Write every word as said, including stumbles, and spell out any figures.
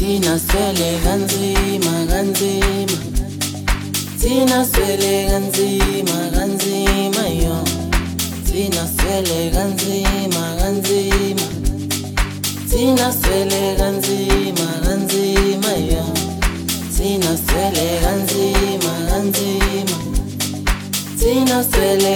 Thina swele kanzima kanzima, thina swele kanzima kanzima yo, thina swele kanzima kanzima, thina swele kanzima kanzima yo, thina swele kanzima kanzima, thina swele